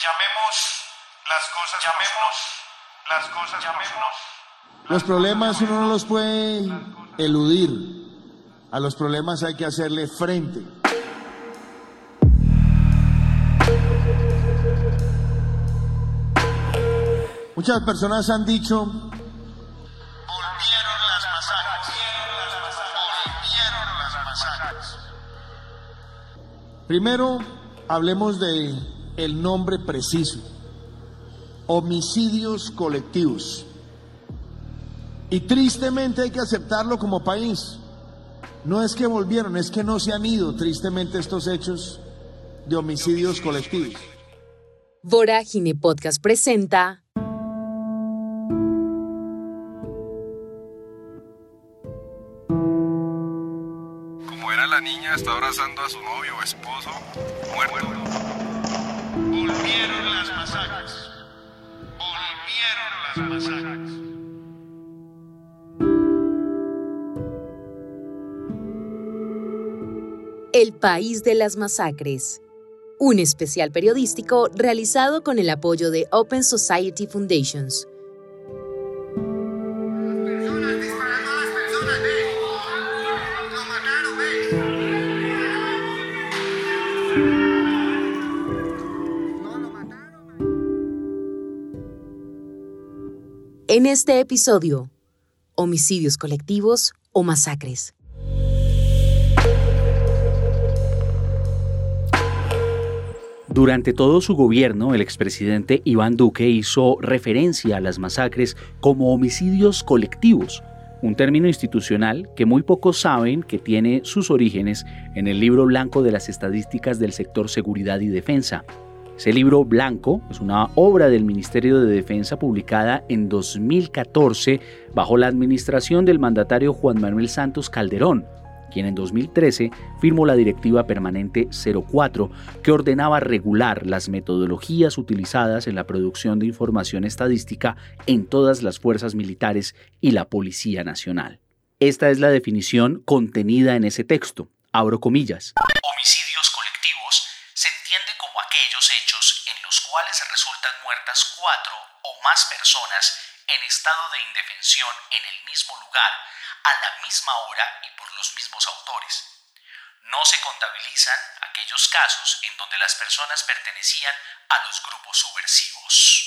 Los problemas uno no los puede eludir. A los problemas hay que hacerle frente. Muchas personas han dicho, volvieron las masacres. Primero, hablemos de el nombre preciso: homicidios colectivos. Y tristemente hay que aceptarlo como país. No es que volvieron, es que no se han ido tristemente estos hechos de homicidios colectivos. Vorágine Podcast presenta Como era la niña, está abrazando a su novio o esposo muerto. Volvieron las masacres. El País de las Masacres, un especial periodístico realizado con el apoyo de Open Society Foundations. En este episodio, homicidios colectivos o masacres. Durante todo su gobierno, el expresidente Iván Duque hizo referencia a las masacres como homicidios colectivos, un término institucional que muy pocos saben que tiene sus orígenes en el Libro Blanco de las Estadísticas del Sector Seguridad y Defensa. Ese libro blanco es una obra del Ministerio de Defensa publicada en 2014 bajo la administración del mandatario Juan Manuel Santos Calderón, quien en 2013 firmó la Directiva Permanente 04, que ordenaba regular las metodologías utilizadas en la producción de información estadística en todas las fuerzas militares y la Policía Nacional. Esta es la definición contenida en ese texto. Abro comillas. Homicidios colectivos se entiende como aquellos hechos en los cuales resultan muertas 4 o más personas en estado de indefensión en el mismo lugar, a la misma hora y por los mismos autores. No se contabilizan aquellos casos en donde las personas pertenecían a los grupos subversivos.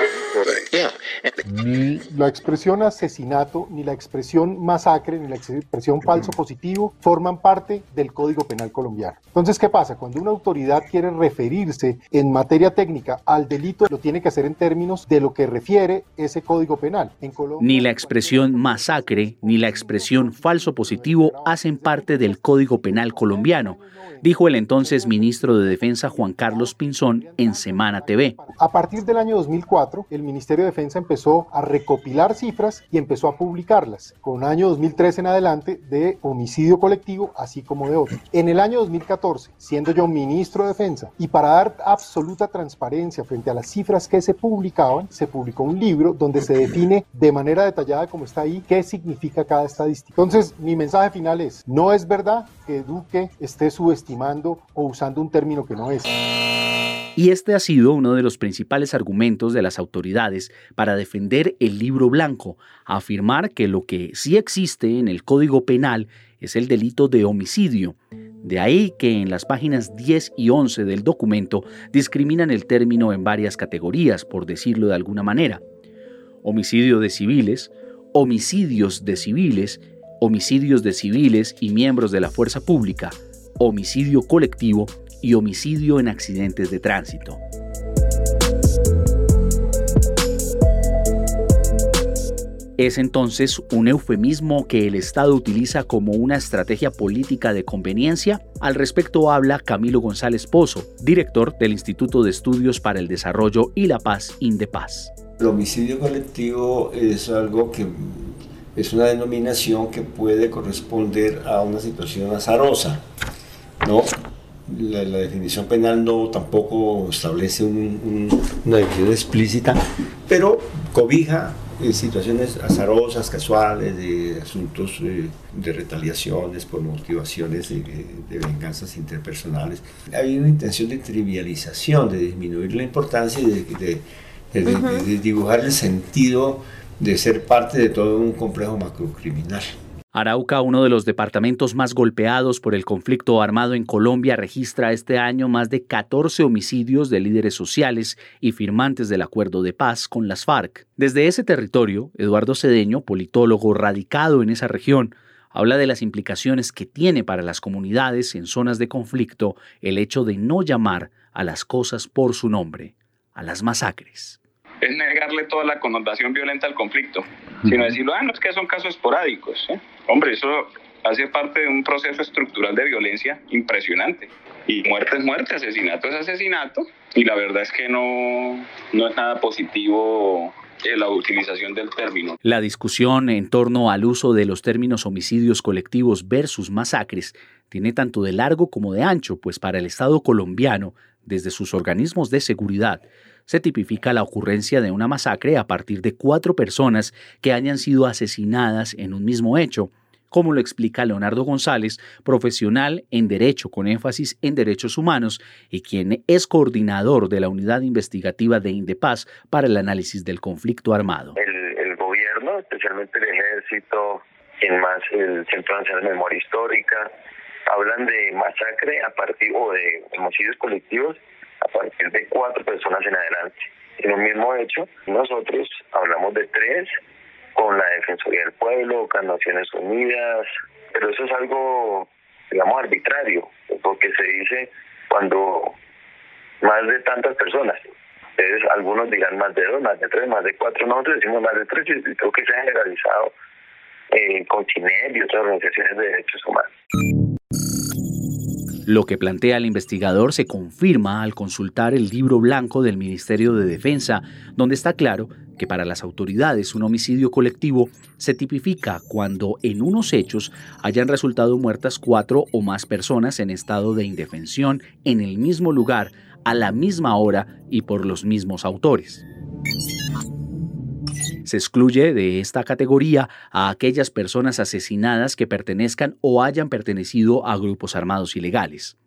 Ni la expresión asesinato, ni la expresión masacre, ni la expresión falso positivo forman parte del Código Penal colombiano. Entonces, ¿qué pasa? Cuando una autoridad quiere referirse en materia técnica al delito, lo tiene que hacer en términos de lo que refiere ese Código Penal. En Colombia, ni la expresión masacre, ni la expresión falso positivo hacen parte del Código Penal colombiano, dijo el entonces ministro de Defensa Juan Carlos Pinzón en Semana TV. A partir del año 2004, el Ministerio de Defensa empezó a recopilar cifras y empezó a publicarlas, con el año 2013 en adelante de homicidio colectivo, así como de otro. En el año 2014, siendo yo ministro de Defensa, y para dar absoluta transparencia frente a las cifras que se publicaban, se publicó un libro donde se define de manera detallada, como está ahí, qué significa cada estadística. Entonces, mi mensaje final es: no es verdad que Duque esté subestimando o usando un término que no es. Y este ha sido uno de los principales argumentos de las autoridades para defender el libro blanco, afirmar que lo que sí existe en el Código Penal es el delito de homicidio. De ahí que en las páginas 10 y 11 del documento discriminan el término en varias categorías, por decirlo de alguna manera: homicidio de civiles, homicidios de civiles, homicidios de civiles y miembros de la fuerza pública, homicidio colectivo y homicidio en accidentes de tránsito. Es entonces un eufemismo que el Estado utiliza como una estrategia política de conveniencia. Al respecto habla Camilo González Pozo, director del Instituto de Estudios para el Desarrollo y la Paz, INDEPAZ. El homicidio colectivo es algo que es una denominación que puede corresponder a una situación azarosa, ¿no? La definición penal no tampoco establece una definición explícita, pero cobija situaciones azarosas, casuales, de asuntos de retaliaciones por motivaciones de venganzas interpersonales. Hay una intención de trivialización, de disminuir la importancia y de dibujar el sentido de ser parte de todo un complejo macrocriminal. Arauca, uno de los departamentos más golpeados por el conflicto armado en Colombia, registra este año más de 14 homicidios de líderes sociales y firmantes del acuerdo de paz con las FARC. Desde ese territorio, Eduardo Cedeño, politólogo radicado en esa región, habla de las implicaciones que tiene para las comunidades en zonas de conflicto el hecho de no llamar a las cosas por su nombre, a las masacres. Es negarle toda la connotación violenta al conflicto, sino decirlo, no, es que son casos esporádicos. Hombre, eso hace parte de un proceso estructural de violencia impresionante. Y muerte es muerte, asesinato es asesinato, y la verdad es que no es nada positivo la utilización del término. La discusión en torno al uso de los términos homicidios colectivos versus masacres tiene tanto de largo como de ancho, pues para el Estado colombiano, desde sus organismos de seguridad, se tipifica la ocurrencia de una masacre a partir de 4 personas que hayan sido asesinadas en un mismo hecho, como lo explica Leonardo González, profesional en Derecho con énfasis en Derechos Humanos y quien es coordinador de la Unidad Investigativa de Indepaz para el análisis del conflicto armado. El gobierno, especialmente el Ejército, el Centro Nacional de Memoria Histórica, hablan de masacre a partir o de homicidios colectivos a partir de 4 personas en adelante. En un mismo hecho, nosotros hablamos de 3 con la Defensoría del Pueblo, con Naciones Unidas, pero eso es algo, digamos, arbitrario, porque se dice cuando más de tantas personas. Entonces, algunos dirán más de 2, más de 3, más de 4, nosotros decimos más de 3, y creo que se ha generalizado con CINEP y otras organizaciones de derechos humanos. Lo que plantea el investigador se confirma al consultar el libro blanco del Ministerio de Defensa, donde está claro que para las autoridades un homicidio colectivo se tipifica cuando en unos hechos hayan resultado muertas 4 o más personas en estado de indefensión en el mismo lugar, a la misma hora y por los mismos autores. Se excluye de esta categoría a aquellas personas asesinadas que pertenezcan o hayan pertenecido a grupos armados ilegales.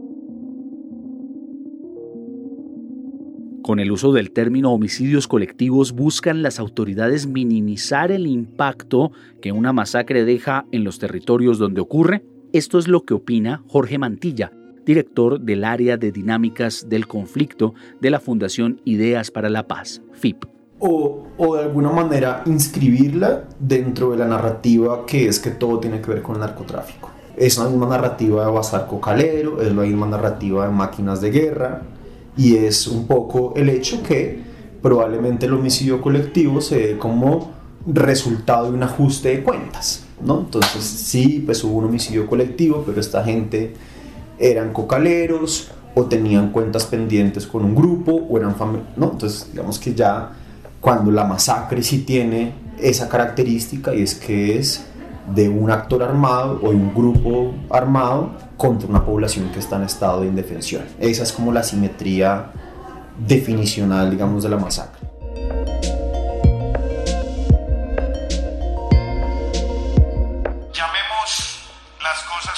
Con el uso del término homicidios colectivos buscan las autoridades minimizar el impacto que una masacre deja en los territorios donde ocurre. Esto es lo que opina Jorge Mantilla, director del área de dinámicas del conflicto de la Fundación Ideas para la Paz, FIP. O de alguna manera inscribirla dentro de la narrativa que es que todo tiene que ver con el narcotráfico. Es la misma narrativa de bazar cocalero, es la misma narrativa de máquinas de guerra, y es un poco el hecho que probablemente el homicidio colectivo se dé como resultado de un ajuste de cuentas, ¿no? Entonces sí, pues hubo un homicidio colectivo, pero esta gente eran cocaleros o tenían cuentas pendientes con un grupo o eran ¿no? Entonces digamos que ya cuando la masacre sí tiene esa característica, y es que es de un actor armado o de un grupo armado contra una población que está en estado de indefensión. Esa es como la simetría definicional, digamos, de la masacre. Llamemos las cosas.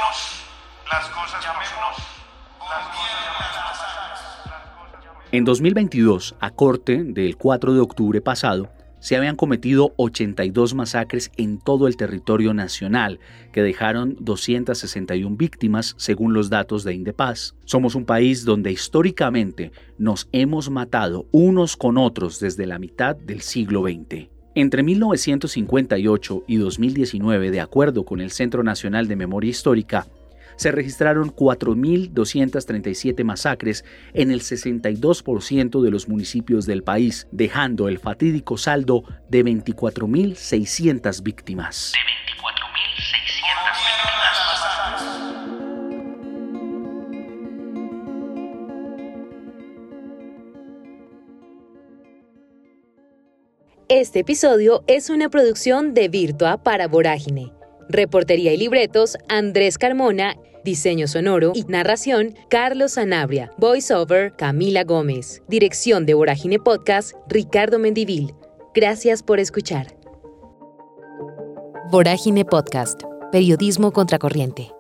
En 2022, a corte del 4 de octubre pasado, se habían cometido 82 masacres en todo el territorio nacional, que dejaron 261 víctimas según los datos de Indepaz. Somos un país donde históricamente nos hemos matado unos con otros desde la mitad del siglo XX. Entre 1958 y 2019, de acuerdo con el Centro Nacional de Memoria Histórica, se registraron 4.237 masacres en el 62% de los municipios del país, dejando el fatídico saldo de 24.600 víctimas. Este episodio es una producción de Virtua para Vorágine. Reportería y libretos, Andrés Carmona. Diseño sonoro y narración, Carlos Sanabria. Voiceover, Camila Gómez. Dirección de Vorágine Podcast, Ricardo Mendivil. Gracias por escuchar. Vorágine Podcast. Periodismo contracorriente.